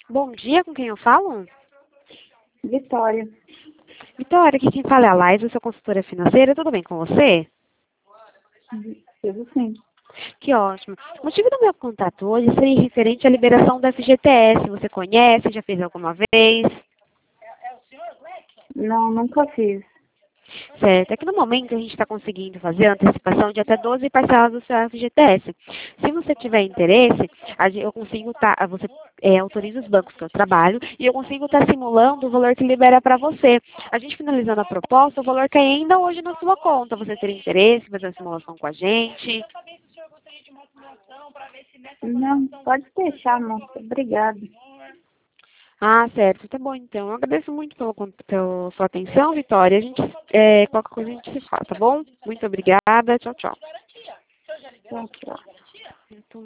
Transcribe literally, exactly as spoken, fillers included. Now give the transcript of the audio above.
Bom dia, com quem eu falo? Vitória. Vitória, aqui quem fala é a Laís, eu sou consultora financeira, tudo bem com você? Tudo sim. Que ótimo. O motivo do meu contato hoje seria referente à liberação do F G T S. Você conhece, já fez alguma vez? Não, nunca fiz. Certo. É que no momento a gente está conseguindo fazer a antecipação de até doze parcelas do seu F G T S. Se você tiver interesse, a gen- eu consigo estar, você é, autoriza os bancos que eu trabalho e eu consigo estar simulando o valor que libera para você. A gente finalizando a proposta, o valor cai ainda hoje na sua conta. Você teria interesse em fazer a simulação com a gente? Não, pode deixar, moça. Obrigada. Ah, certo. Tá bom, então. Eu agradeço muito pela, con- pela sua atenção, Vitória. A gente, é, qualquer coisa a gente se fala, tá bom? Muito obrigada. Tchau, tchau. Tchau, tchau.